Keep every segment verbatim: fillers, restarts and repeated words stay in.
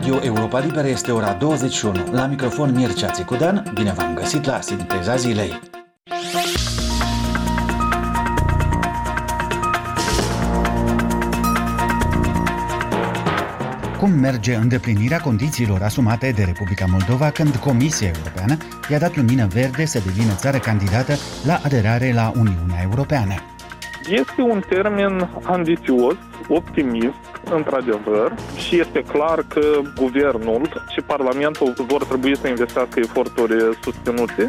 Radio Europa Liberă este ora douăzeci și unu. La microfon Mircea Țicudean, bine v-am găsit la Sinteza Zilei. Cum merge îndeplinirea condițiilor asumate de Republica Moldova când Comisia Europeană i-a dat lumină verde să devină țară candidată la aderare la Uniunea Europeană? Este un termen ambițios, optimist, într-adevăr, și este clar că guvernul și Parlamentul vor trebui să investească eforturi susținute.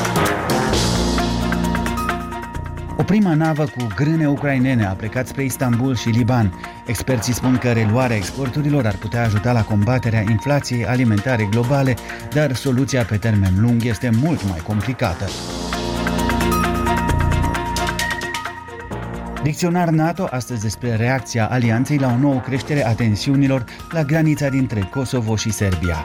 O primă navă cu grâne ucrainene a plecat spre Istanbul și Liban. Experții spun că reluarea exporturilor ar putea ajuta la combaterea inflației alimentare globale, dar soluția pe termen lung este mult mai complicată. Dicționar NATO astăzi despre reacția alianței la o nouă creștere a tensiunilor la granița dintre Kosovo și Serbia.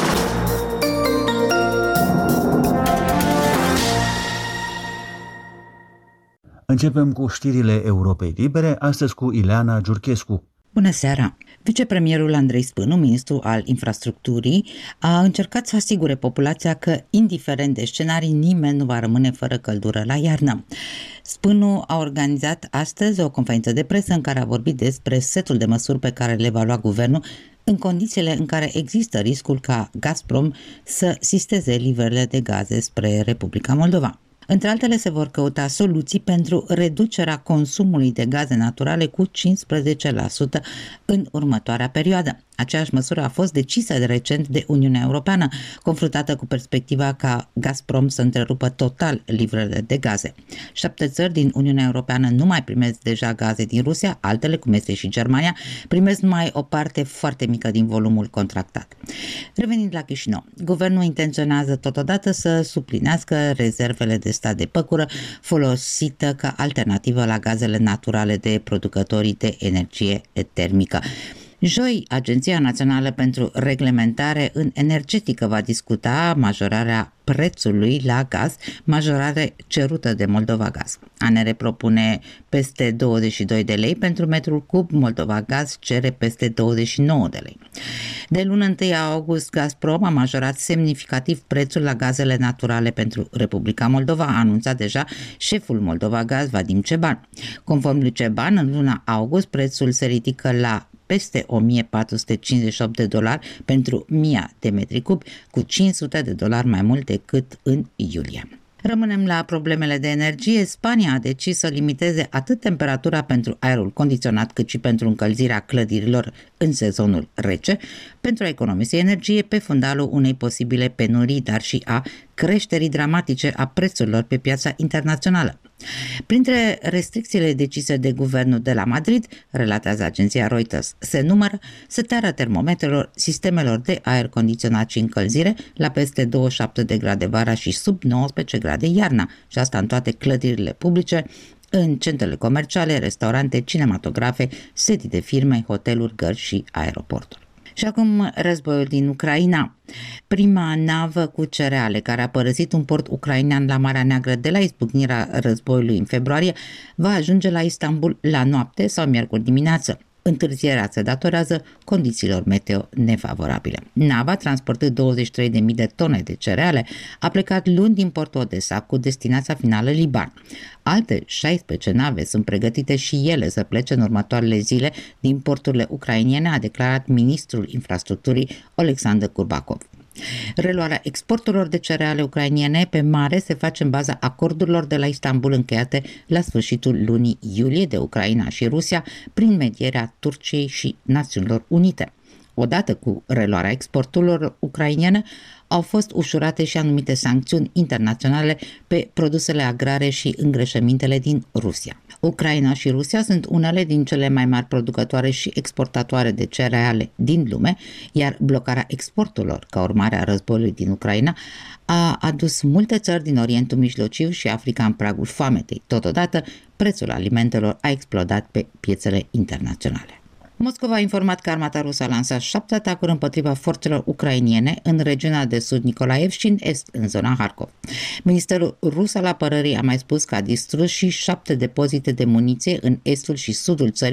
Începem cu știrile Europei Libere, astăzi cu Ileana Giurchescu. Bună seara! Vicepremierul Andrei Spânu, ministru al infrastructurii, a încercat să asigure populația că, indiferent de scenarii, nimeni nu va rămâne fără căldură la iarnă. Spânu a organizat astăzi o conferință de presă în care a vorbit despre setul de măsuri pe care le va lua guvernul în condițiile în care există riscul ca Gazprom să sisteze livrările de gaze spre Republica Moldova. Între altele, se vor căuta soluții pentru reducerea consumului de gaze naturale cu cincisprezece la sută în următoarea perioadă. Aceeași măsură a fost decisă de recent de Uniunea Europeană, confruntată cu perspectiva ca Gazprom să întrerupă total livrările de gaze. Șapte țări din Uniunea Europeană nu mai primesc deja gaze din Rusia, altele, cum este și Germania, primesc numai o parte foarte mică din volumul contractat. Revenind la Chișinău, guvernul intenționează totodată să suplinească rezervele de stat de păcură folosită ca alternativă la gazele naturale de producătorii de energie termică. Joi, Agenția Națională pentru Reglementare în Energetică va discuta majorarea prețului la gaz, majorare cerută de Moldova Gaz. A N R propune peste douăzeci și doi de lei pentru metrul cub, Moldova Gaz cere peste douăzeci și nouă de lei. De luna întâi august, Gazprom a majorat semnificativ prețul la gazele naturale pentru Republica Moldova, a anunțat deja șeful Moldova Gaz, Vadim Ceban. Conform lui Ceban, în luna august, prețul se ridică la peste o mie patru sute cincizeci și opt de dolari pentru o mie de metri cubi, cu cinci sute de dolari mai mult decât în iulie. Rămânem la problemele de energie. Spania a decis să limiteze atât temperatura pentru aerul condiționat cât și pentru încălzirea clădirilor în sezonul rece, pentru a economisi energie pe fundalul unei posibile penurii, dar și a creșterii dramatice a prețurilor pe piața internațională. Printre restricțiile decise de guvernul de la Madrid, relatează agenția Reuters, se numără setarea termometrelor, sistemelor de aer condiționat și încălzire la peste douăzeci și șapte de grade vara și sub nouăsprezece grade iarna, și asta în toate clădirile publice, în centrele comerciale, restaurante, cinematografe, sedii de firme, hoteluri, gări și aeroporturi. Și acum războiul din Ucraina. Prima navă cu cereale care a părăsit un port ucrainean la Marea Neagră de la izbucnirea războiului în februarie va ajunge la Istanbul la noapte sau miercuri dimineață. Întârzierea se datorează condițiilor meteo nefavorabile. Nava, transportând douăzeci și trei de mii de tone de cereale, a plecat luni din portul Odessa cu destinația finală Liban. Alte șaisprezece nave sunt pregătite și ele să plece în următoarele zile din porturile ucrainene, a declarat ministrul infrastructurii Oleksandr Kurbakov. Reluarea exporturilor de cereale ucrainiene pe mare se face în baza acordurilor de la Istanbul încheiate la sfârșitul lunii iulie de Ucraina și Rusia prin medierea Turciei și Națiunilor Unite. Odată cu reluarea exporturilor ucrainene, au fost ușurate și anumite sancțiuni internaționale pe produsele agrare și îngrășămintele din Rusia. Ucraina și Rusia sunt unele din cele mai mari producătoare și exportatoare de cereale din lume, iar blocarea exporturilor ca urmare a războiului din Ucraina a adus multe țări din Orientul Mijlociu și Africa în pragul foametei. Totodată, prețul alimentelor a explodat pe piețele internaționale. Moscova a informat că armata rusă a lansat șapte atacuri împotriva forțelor ucrainiene în regiunea de sud Nikolaev și în est, în zona Harkov. Ministerul rus al apărării a mai spus că a distrus și șapte depozite de muniție în estul și sudul țării,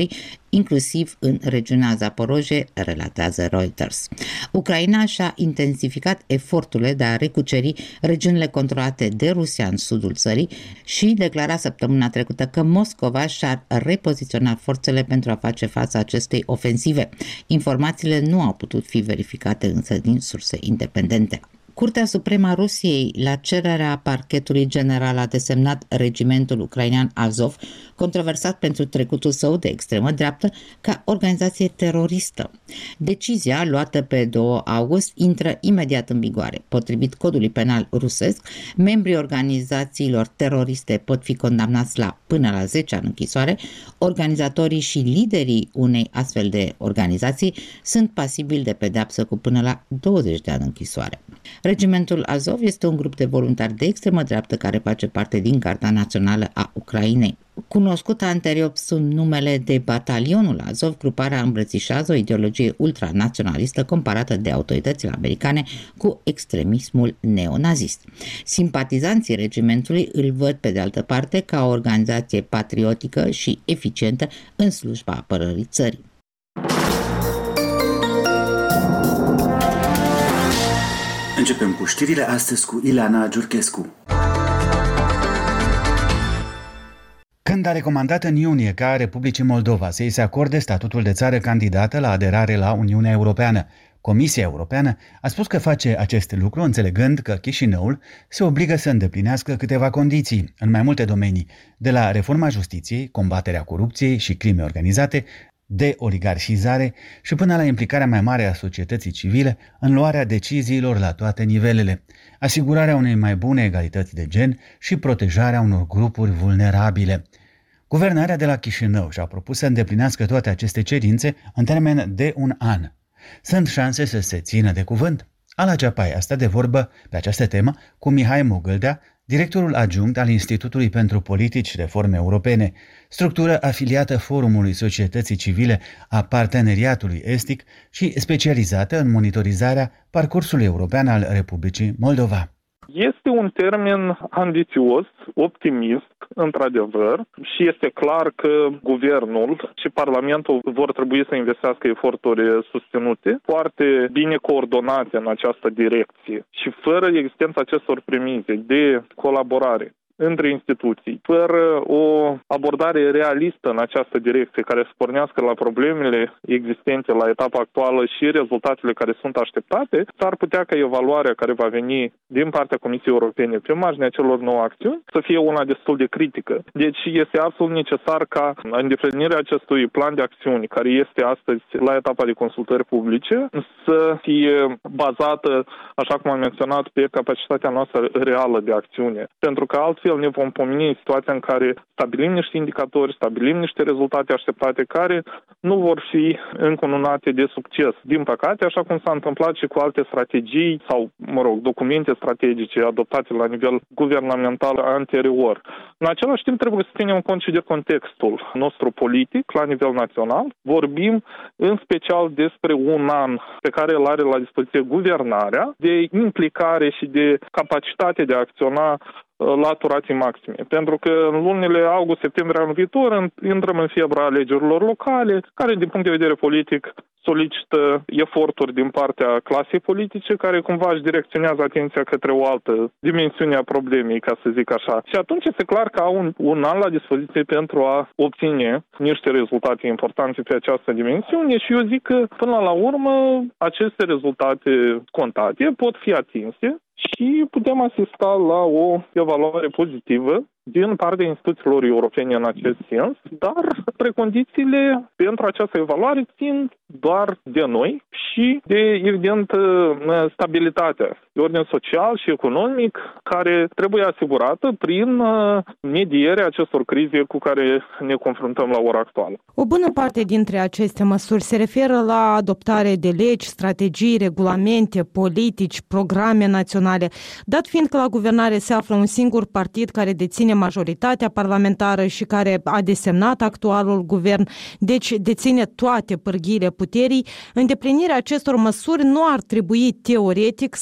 inclusiv în regiunea Zaporozhye, relatează Reuters. Ucraina și-a intensificat eforturile de a recuceri regiunile controlate de Rusia în sudul țării și declara săptămâna trecută că Moscova și-ar repoziționa forțele pentru a face față acestei ofensive. Informațiile nu au putut fi verificate însă din surse independente. Curtea Supremă a Rusiei, la cererea Parchetului General, a desemnat regimentul ucrainean Azov, controversat pentru trecutul său de extremă dreaptă, ca organizație teroristă. Decizia, luată pe doi august, intră imediat în vigoare. Potrivit codului penal rusesc, membrii organizațiilor teroriste pot fi condamnați la până la zece ani închisoare. Organizatorii și liderii unei astfel de organizații sunt pasibili de pedeapsă cu până la douăzeci de ani închisoare. Regimentul Azov este un grup de voluntari de extremă dreaptă care face parte din Garda Națională a Ucrainei. Cunoscută anterior sub numele de Batalionul Azov, gruparea îmbrățișează o ideologie ultranaționalistă comparată de autoritățile americane cu extremismul neonazist. Simpatizanții regimentului îl văd pe de altă parte ca o organizație patriotică și eficientă în slujba apărării țării. Începem cu știrile astăzi cu Ileana Giurchescu. Când a recomandat în iunie ca Republicii Moldova să îi se acorde statutul de țară candidată la aderare la Uniunea Europeană, Comisia Europeană a spus că face acest lucru înțelegând că Chișinăul se obligă să îndeplinească câteva condiții în mai multe domenii, de la reforma justiției, combaterea corupției și crime organizate, de oligarhizare și până la implicarea mai mare a societății civile în luarea deciziilor la toate nivelele, asigurarea unei mai bune egalități de gen și protejarea unor grupuri vulnerabile. Guvernarea de la Chișinău și-a propus să îndeplinească toate aceste cerințe în termen de un an. Sunt șanse să se țină de cuvânt? Ala Ceapai a stat de vorbă pe această temă cu Mihai Mogâldea, directorul adjunct al Institutului pentru Politici și Reforme Europene, structură afiliată Forumului Societății Civile a Parteneriatului Estic și specializată în monitorizarea parcursului european al Republicii Moldova. Este un termen ambițios, optimist, într-adevăr, și este clar că guvernul și Parlamentul vor trebui să investească eforturi susținute, foarte bine coordonate în această direcție. Și fără existența acestor premize de colaborare între instituții, fără o abordare realistă în această direcție care să pornească la problemele existente la etapa actuală și rezultatele care sunt așteptate, s-ar putea ca evaluarea care va veni din partea Comisiei Europene pe marginea celor nouă acțiuni să fie una destul de critică. Deci este absolut necesar ca îndeplinirea acestui plan de acțiuni, care este astăzi la etapa de consultări publice, să fie bazată, așa cum am menționat, pe capacitatea noastră reală de acțiune. Pentru că altfel ne vom pomeni în situația în care stabilim niște indicatori, stabilim niște rezultate așteptate care nu vor fi încununate de succes. Din păcate, așa cum s-a întâmplat și cu alte strategii sau, mă rog, documente strategice adoptate la nivel guvernamental anterior. În același timp, trebuie să ținem cont și de contextul nostru politic la nivel național. Vorbim în special despre un an pe care îl are la dispoziție guvernarea, de implicare și de capacitate de a acționa la turații maxime. Pentru că în lunile august-septembrie anul viitor intrăm în febra alegerilor locale, care din punct de vedere politic solicită eforturi din partea clasei politice, care cumva își direcționează atenția către o altă dimensiune a problemei, ca să zic așa. Și atunci este clar că au un, un an la dispoziție pentru a obține niște rezultate importante pe această dimensiune și eu zic că până la urmă aceste rezultate contate pot fi atinse și putem asista la o evaluare pozitivă din partea instituțiilor europene în acest sens, dar precondițiile pentru această evaluare țin doar de noi și de, evident, stabilitatea de ordin social și economic care trebuie asigurată prin medierea acestor crize cu care ne confruntăm la ora actuală. O bună parte dintre aceste măsuri se referă la adoptare de legi, strategii, regulamente, politici, programe naționale, dat fiind că la guvernare se află un singur partid care deține majoritatea parlamentară și care a desemnat actualul guvern, deci deține toate pârghiile puterii, îndeplinirea acestor măsuri nu ar trebui teoretic să se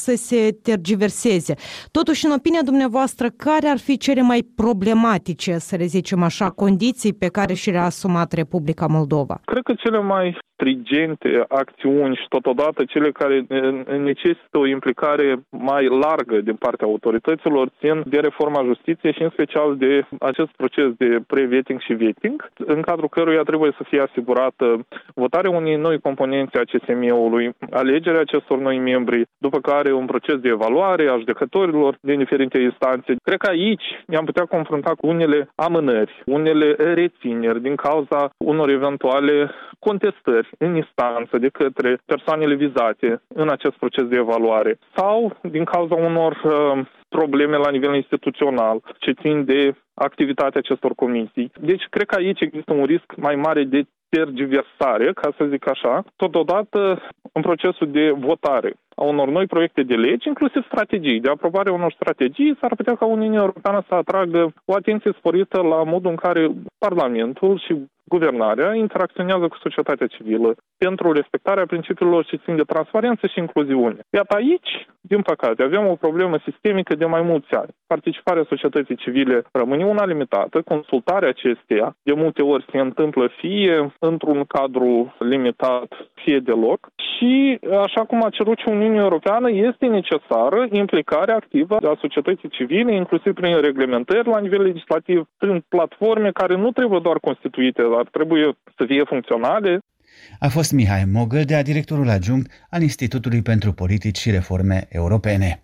le tergiverseze. Totuși, în opinia dumneavoastră, care ar fi cele mai problematice, să le zicem așa, condiții pe care și le-a asumat Republica Moldova? Cred că cele mai stringente acțiuni și totodată cele care necesită o implicare mai largă din partea autorităților țin de reforma justiției și în special de acest proces de pre-vetting și vetting, în cadrul căruia trebuie să fie asigurată votarea unei noi componențe a C S M-ului, alegerea acestor noi membri, după care un proces de evaluare a judecătorilor din diferite instanțe. Cred că aici ne-am putea confrunta cu unele amânări, unele rețineri din cauza unor eventuale contestări în instanță de către persoanele vizate în acest proces de evaluare sau din cauza unor uh, probleme la nivel instituțional ce țin de activitatea acestor comisii. Deci cred că aici există un risc mai mare de tergiversare, ca să zic așa, totodată în procesul de votare a unor noi proiecte de legi, inclusiv strategii. De aprobare unor strategii s-ar putea ca Uniunea Europeană să atragă o atenție sporită la modul în care Parlamentul și guvernarea interacționează cu societatea civilă pentru respectarea principiilor ce țin de transparență și incluziune. Iată aici, din păcate, avem o problemă sistemică de mai mulți ani. Participarea societății civile rămâne una limitată, consultarea acesteia de multe ori se întâmplă fie într-un cadru limitat, fie deloc și, așa cum a cerut și Uniunea Europeană, este necesară implicarea activă a societății civile, inclusiv prin reglementări la nivel legislativ, prin platforme care nu trebuie doar constituite, dar trebuie să fie funcționale. A fost Mihai Mogâldea, directorul adjunct al Institutului pentru Politici și Reforme Europene.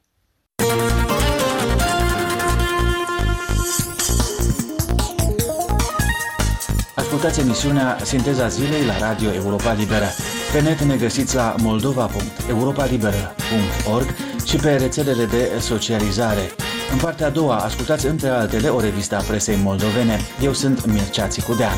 Ascultați emisiunea Sinteza Zilei la Radio Europa Liberă. Pe net ne găsiți la moldova punct europa liberă punct org și pe rețelele de socializare. În partea a doua, ascultați între altele o revistă a presei moldovene. Eu sunt Mircea Țicudean.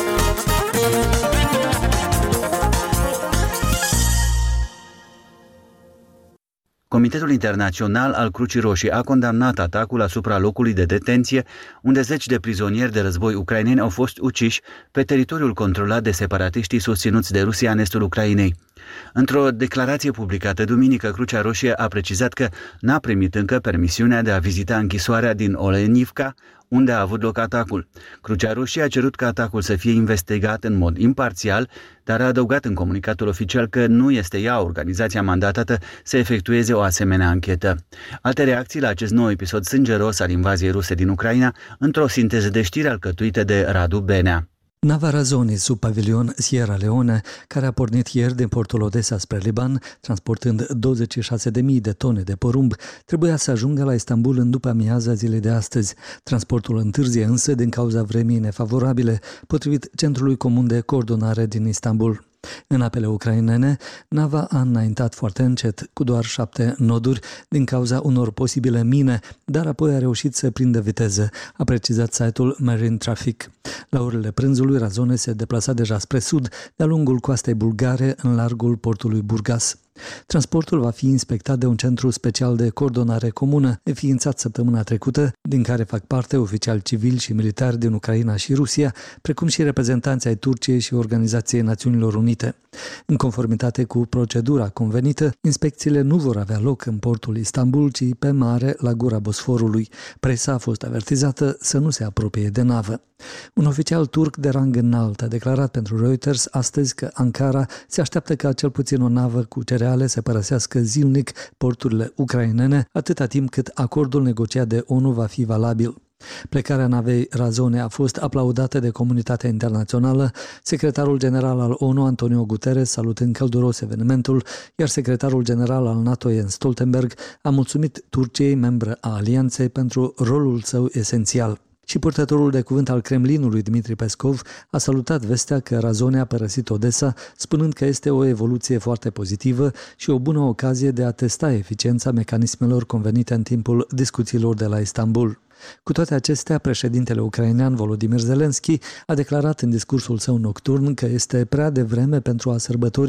Comitetul Internațional al Crucii Roșii a condamnat atacul asupra locului de detenție, unde zeci de prizonieri de război ucraineni au fost uciși pe teritoriul controlat de separatiștii susținuți de Rusia în estul Ucrainei. Într-o declarație publicată duminică, Crucea Roșie a precizat că n-a primit încă permisiunea de a vizita închisoarea din Olenivka, unde a avut loc atacul. Crucea Roșie a cerut ca atacul să fie investigat în mod imparțial, dar a adăugat în comunicatul oficial că nu este ea organizația mandatată să efectueze o asemenea anchetă. Alte reacții la acest nou episod sângeros al invaziei ruse din Ucraina, într-o sinteză de știri alcătuită de Radu Benea. Nava Razoni, sub pavilion Sierra Leone, care a pornit ieri din portul Odessa spre Liban, transportând douăzeci și șase de mii de tone de porumb, trebuia să ajungă la Istanbul în după amiaza zilei de astăzi. Transportul întârzie însă din cauza vremii nefavorabile, potrivit Centrului Comun de Coordonare din Istanbul. În apele ucrainene, nava a înaintat foarte încet, cu doar șapte noduri, din cauza unor posibile mine, dar apoi a reușit să prindă viteză, a precizat site-ul Marine Traffic. La orele prânzului, Razone se deplasa deja spre sud, de-a lungul coastei bulgare, în largul portului Burgas. Transportul va fi inspectat de un centru special de coordonare comună, înființat săptămâna trecută, din care fac parte oficiali civili și militari din Ucraina și Rusia, precum și reprezentanții ai Turciei și Organizației Națiunilor Unite. În conformitate cu procedura convenită, inspecțiile nu vor avea loc în portul Istanbul, ci pe mare, la gura Bosforului. Presa a fost avertizată să nu se apropie de navă. Un oficial turc de rang înalt a declarat pentru Reuters astăzi că Ankara se așteaptă ca cel puțin o navă cu cereale să părăsească zilnic porturile ucrainene, atâta timp cât acordul negociat de ONU va fi valabil. Plecarea navei Razone a fost aplaudată de comunitatea internațională, secretarul general al ONU, Antonio Guterres, salutând călduros evenimentul, iar secretarul general al NATO, Jens Stoltenberg, a mulțumit Turciei, membră a alianței, pentru rolul său esențial. Și purtătorul de cuvânt al Kremlinului, Dmitri Peskov, a salutat vestea că Razone a părăsit Odessa, spunând că este o evoluție foarte pozitivă și o bună ocazie de a testa eficiența mecanismelor convenite în timpul discuțiilor de la Istanbul. Cu toate acestea, președintele ucrainean Volodymyr Zelensky a declarat în discursul său nocturn că este prea devreme pentru a sărbători.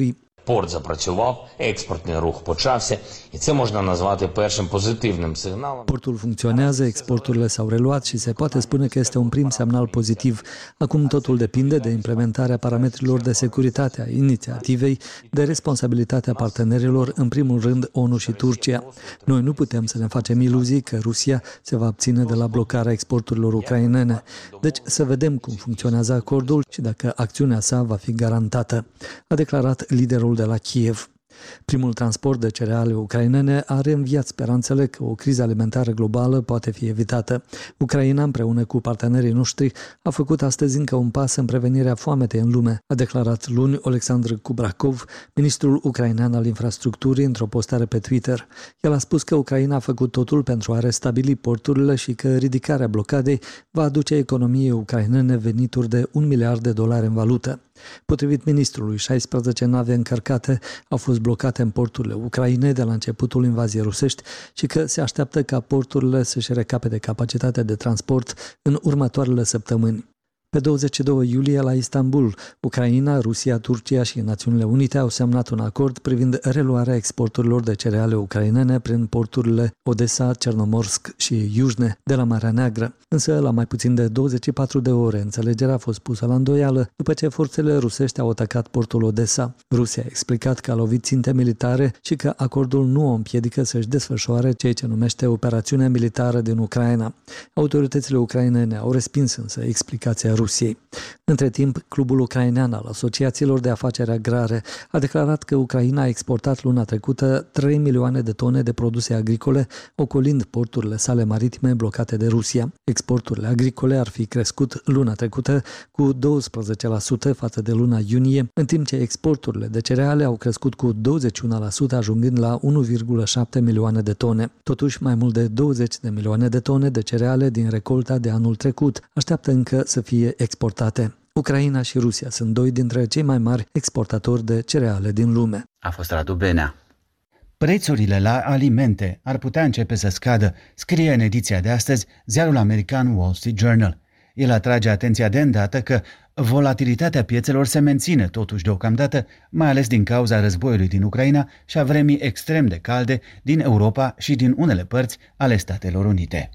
Порт запрацював, експортний рух почався, і це можна назвати першим позитивним сигналом. Portul funcționează, exporturile s-au reluat și se poate spune că este un prim semnal pozitiv. Acum totul depinde de implementarea parametrilor de securitate a inițiativei, de responsabilitatea partenerilor, în primul rând ONU și Turcia. Noi nu putem să ne facem iluzii că Rusia se va abține de la blocarea exporturilor ucrainene. Deci să vedem cum funcționează acordul și dacă acțiunea sa va fi garantată, a declarat liderul de la Kiev. Primul transport de cereale ucrainene a reînviat speranțele că o criză alimentară globală poate fi evitată. Ucraina, împreună cu partenerii noștri, a făcut astăzi încă un pas în prevenirea foametei în lume, a declarat luni Oleksandr Kubrakov, ministrul ucrainean al infrastructurii, într-o postare pe Twitter. El a spus că Ucraina a făcut totul pentru a restabili porturile și că ridicarea blocadei va aduce economiei ucrainene venituri de un miliard de dolari în valută. Potrivit ministrului, șaisprezece nave încărcate au fost blocate în porturile Ucrainei de la începutul invaziei rusești și că se așteaptă ca porturile să-și recapete capacitatea de transport în următoarele săptămâni. Pe douăzeci și doi iulie, la Istanbul, Ucraina, Rusia, Turcia și Națiunile Unite au semnat un acord privind reluarea exporturilor de cereale ucrainene prin porturile Odessa, Cernomorsk și Iujne de la Marea Neagră. Însă, la mai puțin de douăzeci și patru de ore, înțelegerea a fost pusă la îndoială după ce forțele rusești au atacat portul Odessa. Rusia a explicat că a lovit ținte militare și că acordul nu o împiedică să-și desfășoare ceea ce numește operațiunea militară din Ucraina. Autoritățile ucrainene au respins însă explicația Rusiei. Între timp, Clubul Ucrainean al Asociațiilor de Afaceri Agrare a declarat că Ucraina a exportat luna trecută trei milioane de tone de produse agricole, ocolind porturile sale maritime blocate de Rusia. Exporturile agricole ar fi crescut luna trecută cu douăsprezece la sută față de luna iunie, în timp ce exporturile de cereale au crescut cu douăzeci și unu la sută, ajungând la unu virgulă șapte milioane de tone. Totuși, mai mult de douăzeci de milioane de tone de cereale din recolta de anul trecut așteaptă încă să fie exportate. Ucraina și Rusia sunt doi dintre cei mai mari exportatori de cereale din lume. A fost Radu Benea. Prețurile la alimente ar putea începe să scadă, scrie în ediția de astăzi ziarul american Wall Street Journal. El atrage atenția de îndată că volatilitatea piețelor se menține totuși deocamdată, mai ales din cauza războiului din Ucraina și a vremii extrem de calde din Europa și din unele părți ale Statelor Unite.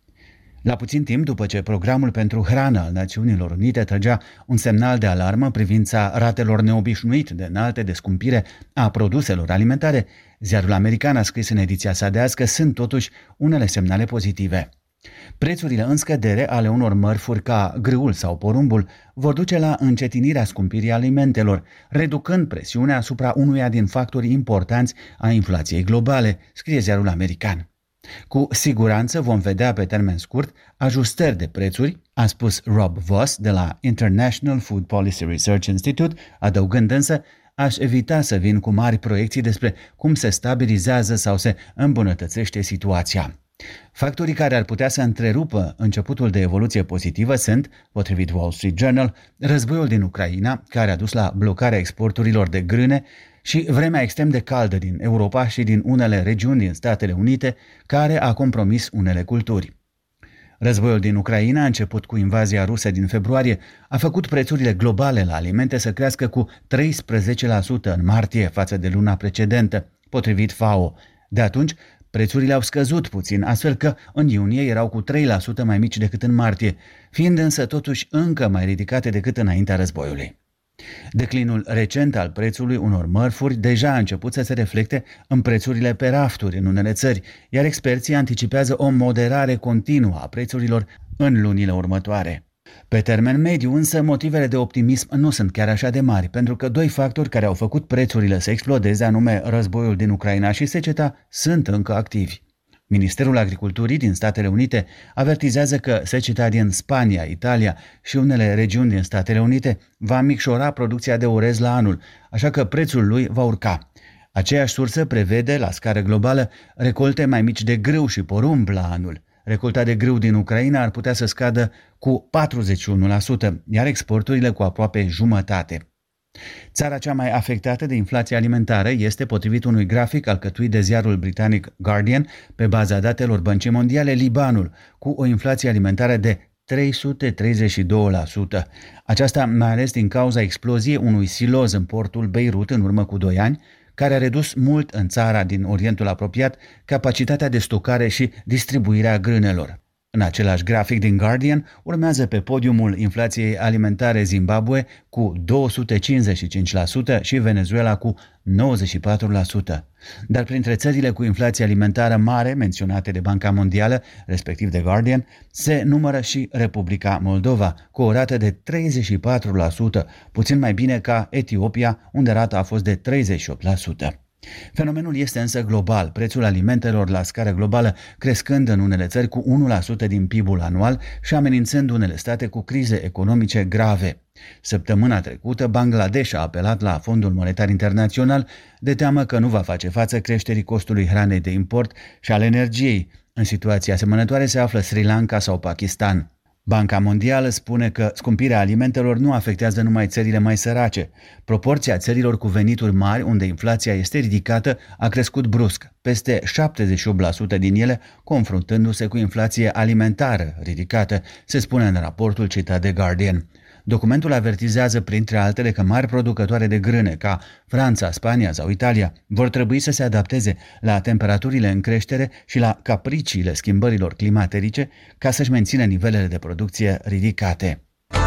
La puțin timp după ce programul pentru hrană al Națiunilor Unite trăgea un semnal de alarmă în privința ratelor neobișnuit de înalte de scumpire a produselor alimentare, ziarul american a scris în ediția sa de azi că sunt totuși unele semnale pozitive. Prețurile în scădere ale unor mărfuri ca grâul sau porumbul vor duce la încetinirea scumpirii alimentelor, reducând presiunea asupra unuia din factorii importanți a inflației globale, scrie ziarul american. Cu siguranță vom vedea pe termen scurt ajustări de prețuri, a spus Rob Voss de la International Food Policy Research Institute, adăugând însă: aș evita să vin cu mari proiecții despre cum se stabilizează sau se îmbunătățește situația. Factorii care ar putea să întrerupă începutul de evoluție pozitivă sunt, potrivit Wall Street Journal, războiul din Ucraina, care a dus la blocarea exporturilor de grâne, și vremea extrem de caldă din Europa și din unele regiuni din Statele Unite, care a compromis unele culturi. Războiul din Ucraina, început cu invazia rusă din februarie, a făcut prețurile globale la alimente să crească cu treisprezece la sută în martie față de luna precedentă, potrivit F A O. De atunci, prețurile au scăzut puțin, astfel că în iunie erau cu trei la sută mai mici decât în martie, fiind însă totuși încă mai ridicate decât înaintea războiului. Declinul recent al prețului unor mărfuri deja a început să se reflecte în prețurile pe rafturi în unele țări, iar experții anticipează o moderare continuă a prețurilor în lunile următoare. Pe termen mediu însă, motivele de optimism nu sunt chiar așa de mari, pentru că doi factori care au făcut prețurile să explodeze, anume războiul din Ucraina și seceta, sunt încă activi. Ministerul Agriculturii din Statele Unite avertizează că seceta din Spania, Italia și unele regiuni din Statele Unite va micșora producția de orez la anul, așa că prețul lui va urca. Aceeași sursă prevede, la scară globală, recolte mai mici de grâu și porumb la anul. Recolta de grâu din Ucraina ar putea să scadă cu patruzeci și unu la sută, iar exporturile cu aproape jumătate. Țara cea mai afectată de inflația alimentară este, potrivit unui grafic alcătuit de ziarul britanic Guardian, pe baza datelor Băncii Mondiale, Libanul, cu o inflație alimentară de trei sute treizeci și doi la sută. Aceasta mai ales din cauza exploziei unui siloz în portul Beirut în urmă cu doi ani, care a redus mult în țara din Orientul Apropiat capacitatea de stocare și distribuirea grânelor. În același grafic din Guardian, urmează pe podiumul inflației alimentare Zimbabwe cu două sute cincizeci și cinci la sută și Venezuela cu nouăzeci și patru la sută. Dar printre țările cu inflație alimentară mare menționate de Banca Mondială, respectiv de Guardian, se numără și Republica Moldova, cu o rată de treizeci și patru la sută, puțin mai bine ca Etiopia, unde rata a fost de treizeci și opt la sută. Fenomenul este însă global, prețul alimentelor la scară globală crescând în unele țări cu unu la sută din P I B-ul anual și amenințând unele state cu crize economice grave. Săptămâna trecută, Bangladesh a apelat la Fondul Monetar Internațional de teamă că nu va face față creșterii costului hranei de import și al energiei. În situații asemănătoare se află Sri Lanka sau Pakistan. Banca Mondială spune că scumpirea alimentelor nu afectează numai țările mai sărace. Proporția țărilor cu venituri mari, unde inflația este ridicată, a crescut brusc, peste șaptezeci și opt la sută din ele confruntându-se cu inflație alimentară ridicată, se spune în raportul citat de Guardian. Documentul avertizează, printre altele, că mari producătoare de grâne, ca Franța, Spania sau Italia, vor trebui să se adapteze la temperaturile în creștere și la capriciile schimbărilor climaterice ca să-și mențină nivelele de producție ridicate.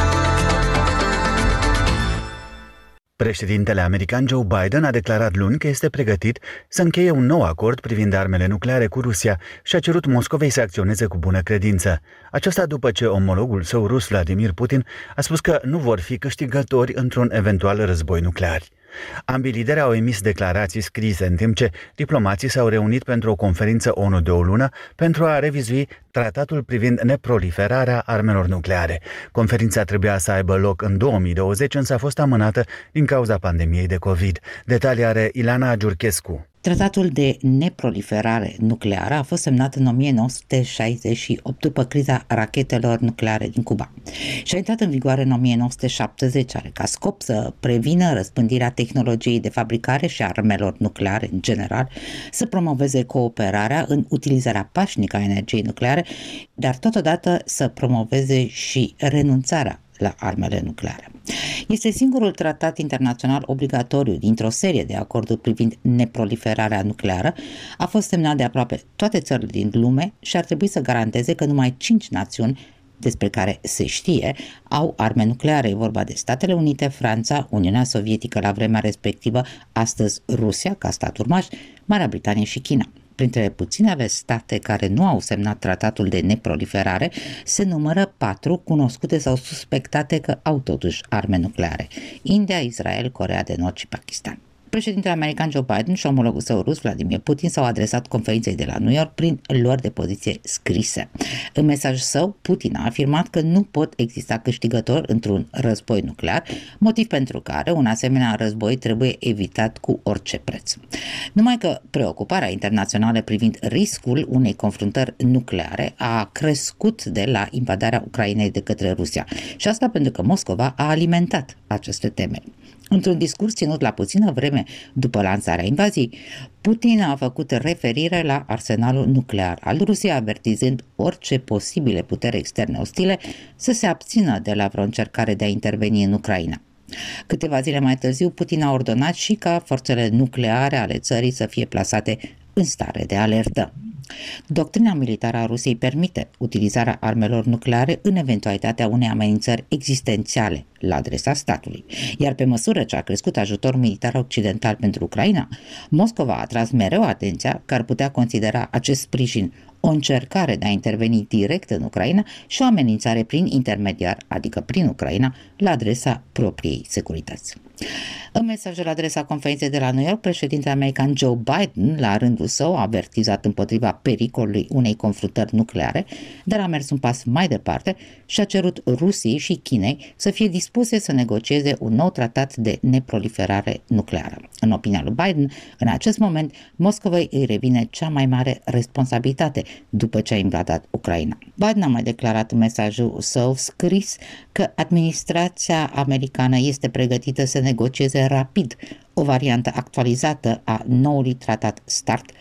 Președintele american Joe Biden a declarat luni că este pregătit să încheie un nou acord privind armele nucleare cu Rusia și a cerut Moscovei să acționeze cu bună credință. Aceasta după ce omologul său rus, Vladimir Putin, a spus că nu vor fi câștigători într-un eventual război nuclear. Ambii lideri au emis declarații scrise, în timp ce diplomații s-au reunit pentru o conferință ONU de o lună pentru a revizui tratatul privind neproliferarea armelor nucleare. Conferința trebuia să aibă loc în două mii douăzeci, însă a fost amânată din cauza pandemiei de COVID. Detalii are Ilana Giurchescu. Tratatul de neproliferare nucleară a fost semnat în o mie nouă sute șaizeci și opt după criza rachetelor nucleare din Cuba și a intrat în vigoare în o mie nouă sute șaptezeci, are ca scop să prevină răspândirea tehnologiei de fabricare și armelor nucleare în general, să promoveze cooperarea în utilizarea pașnică a energiei nucleare, dar totodată să promoveze și renunțarea la armele nucleare. Este singurul tratat internațional obligatoriu dintr-o serie de acorduri privind neproliferarea nucleară, a fost semnat de aproape toate țările din lume și ar trebui să garanteze că numai cinci națiuni despre care se știe au arme nucleare. E vorba de Statele Unite, Franța, Uniunea Sovietică la vremea respectivă, astăzi Rusia ca stat urmaș, Marea Britanie și China. Printre puținele state care nu au semnat tratatul de neproliferare se numără patru cunoscute sau suspectate că au totuși arme nucleare: India, Israel, Coreea de Nord și Pakistan. Președintele american Joe Biden și omologul său rus Vladimir Putin s-au adresat conferinței de la New York prin luări de poziție scrise. În mesajul său, Putin a afirmat că nu pot exista câștigători într-un război nuclear, motiv pentru care un asemenea război trebuie evitat cu orice preț. Numai că preocuparea internațională privind riscul unei confruntări nucleare a crescut de la invadarea Ucrainei de către Rusia, și asta pentru că Moscova a alimentat aceste temeri. Într-un discurs ținut la puțină vreme după lansarea invaziei, Putin a făcut referire la arsenalul nuclear al Rusiei, avertizând orice posibile putere externe ostile să se abțină de la vreo încercare de a interveni în Ucraina. Câteva zile mai târziu, Putin a ordonat și ca forțele nucleare ale țării să fie plasate în stare de alertă. Doctrina militară a Rusiei permite utilizarea armelor nucleare în eventualitatea unei amenințări existențiale la adresa statului, iar pe măsură ce a crescut ajutorul militar occidental pentru Ucraina, Moscova a atras mereu atenția că ar putea considera acest sprijin o încercare de a interveni direct în Ucraina și o amenințare prin intermediar, adică prin Ucraina, la adresa propriei securități. În mesajul la adresa conferinței de la New York, președintele american Joe Biden, la rândul său, a avertizat împotriva pericolului unei confruntări nucleare, dar a mers un pas mai departe și a cerut Rusiei și Chinei să fie dispuse să negocieze un nou tratat de neproliferare nucleară. În opinia lui Biden, în acest moment, Moscovei îi revine cea mai mare responsabilitate după ce a invadat Ucraina. Biden a mai declarat în mesajul său scris că administrația americană este pregătită să negocieze rapid o variantă actualizată a noului tratat START,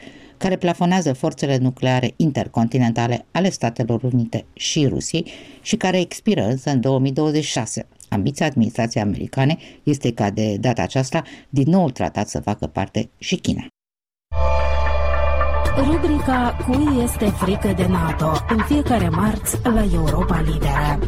care plafonează forțele nucleare intercontinentale ale Statelor Unite și Rusiei și care expiră însă în două mii douăzeci și șase. Ambiția administrației americane este ca de data aceasta din noul tratat să facă parte și China. Rubrica Cui este frică de NATO? În fiecare marți la Europa Liberă.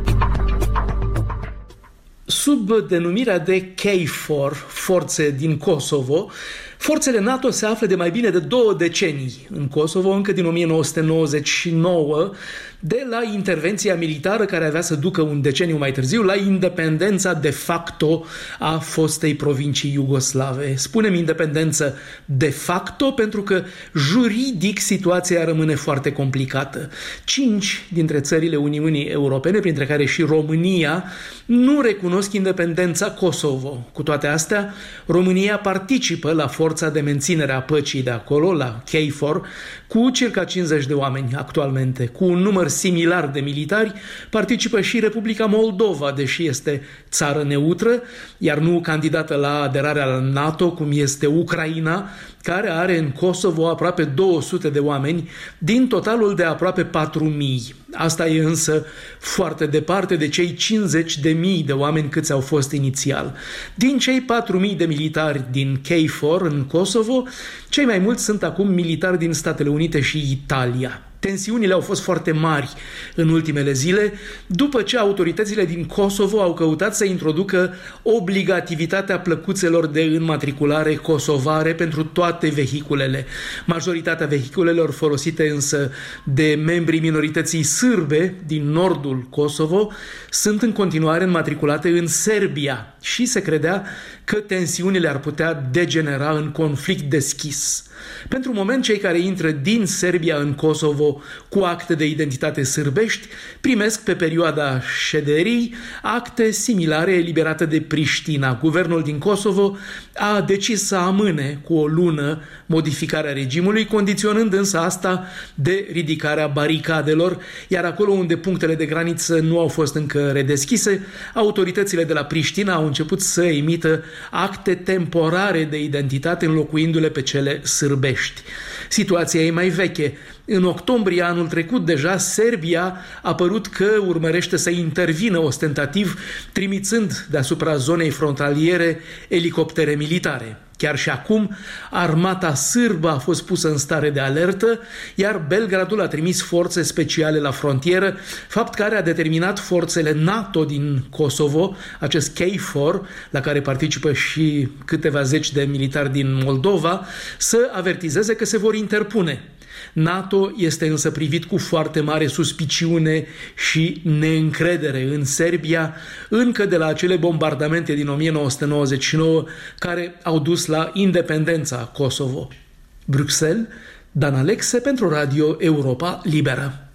Sub denumirea de K four, forțe din Kosovo, forțele NATO se află de mai bine de două decenii în Kosovo, încă din o mie nouă sute nouăzeci și nouă, de la intervenția militară care avea să ducă un deceniu mai târziu la independența de facto a fostei provincii iugoslave. Spunem independență de facto pentru că juridic situația rămâne foarte complicată. Cinci dintre țările Uniunii Europene, printre care și România, nu recunosc independența Kosovo. Cu toate astea, România participă la forța de menținere a păcii de acolo, la K four, cu circa cincizeci de oameni actualmente. Cu un număr similar de militari participă și Republica Moldova, deși este țară neutră, iar nu candidată la aderarea la NATO, cum este Ucraina, care are în Kosovo aproape două sute de oameni din totalul de aproape patru mii. Asta e însă foarte departe de cei cincizeci de mii de oameni câți au fost inițial. Din cei patru mii de militari din K four în Kosovo, cei mai mulți sunt acum militari din Statele Unite și Italia. Tensiunile au fost foarte mari în ultimele zile, după ce autoritățile din Kosovo au căutat să introducă obligativitatea plăcuțelor de înmatriculare kosovare pentru toate vehiculele. Majoritatea vehiculelor folosite însă de membrii minorității sârbe din nordul Kosovo sunt în continuare înmatriculate în Serbia și se credea că tensiunile ar putea degenera în conflict deschis. Pentru moment, cei care intră din Serbia în Kosovo cu acte de identitate sârbești primesc pe perioada șederii acte similare eliberate de Priștina. Guvernul din Kosovo a decis să amâne cu o lună modificarea regimului, condiționând însă asta de ridicarea baricadelor, iar acolo unde punctele de graniță nu au fost încă redeschise, autoritățile de la Priștina au început să emită acte temporare de identitate înlocuindu-le pe cele sârbești. Situația e mai veche. În octombrie anul trecut deja Serbia a părut că urmărește să intervină ostentativ, trimițând deasupra zonei frontaliere elicoptere militare. Chiar și acum, armata sârbă a fost pusă în stare de alertă, iar Belgradul a trimis forțe speciale la frontieră, fapt care a determinat forțele NATO din Kosovo, acest K four, la care participă și câteva zeci de militari din Moldova, să avertizeze că se vor interpune. NATO este însă privit cu foarte mare suspiciune și neîncredere în Serbia, încă de la acele bombardamente din o mie nouă sute nouăzeci și nouă care au dus la independența Kosovo. Bruxelles, Dan Alexe pentru Radio Europa Liberă.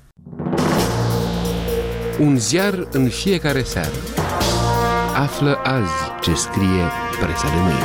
Un ziar în fiecare seară. Află azi ce scrie presa de mâine.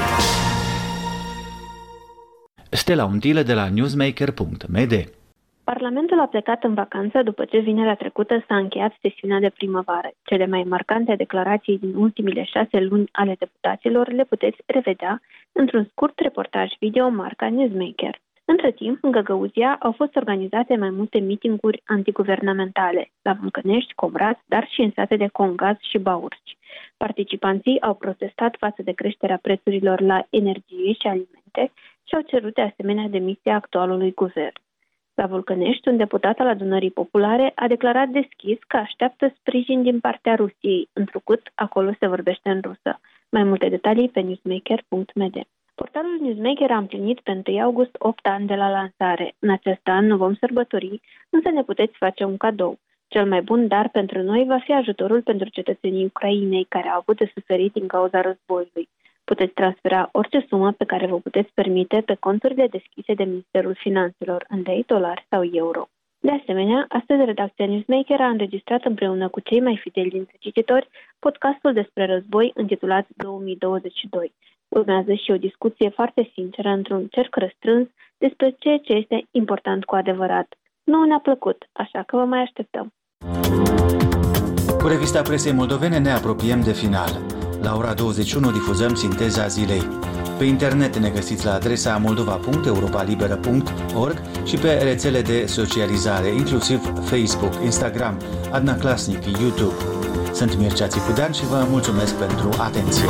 Stella Untile de la newsmaker punct m d. Parlamentul a plecat în vacanță după ce vinerea trecută s-a încheiat sesiunea de primăvară. Cele mai marcante declarații din ultimile șase luni ale deputaților le puteți revedea într-un scurt reportaj video marca Newsmaker. Între timp, în Găgăuzia au fost organizate mai multe mitinguri antiguvernamentale, la Vâlcănești, Comrat, dar și în sate de Congaz și Baurci. Participanții au protestat față de creșterea prețurilor la energie și alimente și au cerut de asemenea demisia actualului guvern. La Vâlcănești, un deputat al Adunării Populare a declarat deschis că așteaptă sprijin din partea Rusiei, întrucât acolo se vorbește în rusă. Mai multe detalii pe newsmaker punct m d. Portalul Newsmaker a împlinit pe întâi august opt ani de la lansare. În acest an nu vom sărbători, însă ne puteți face un cadou. Cel mai bun dar pentru noi va fi ajutorul pentru cetățenii Ucrainei care au avut de suferit din cauza războiului. Puteți transfera orice sumă pe care vă puteți permite pe conturile deschise de Ministerul Finanțelor, în lei, dolari sau euro. De asemenea, astăzi redacția Newsmaker a înregistrat împreună cu cei mai fideli dintre cititori podcastul despre război intitulat două mii douăzeci și doi. Urmează și o discuție foarte sinceră într-un cerc restrâns despre ceea ce este important cu adevărat. Nouă ne-a plăcut, așa că vă mai așteptăm. Cu revista presei moldovene ne apropiem de final. La ora douăzeci și unu difuzăm Sinteza zilei. Pe internet ne găsiți la adresa moldova punct europa liberă punct org și pe rețele de socializare, inclusiv Facebook, Instagram, Adna Clasnic, YouTube. Sunt Mircea Țicudean și vă mulțumesc pentru atenție.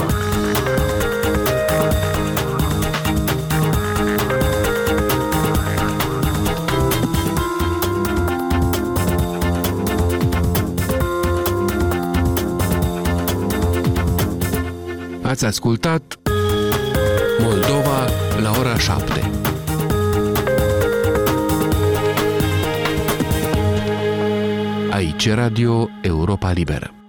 Ați ascultat Moldova la ora șapte. Aici Radio Europa Liberă.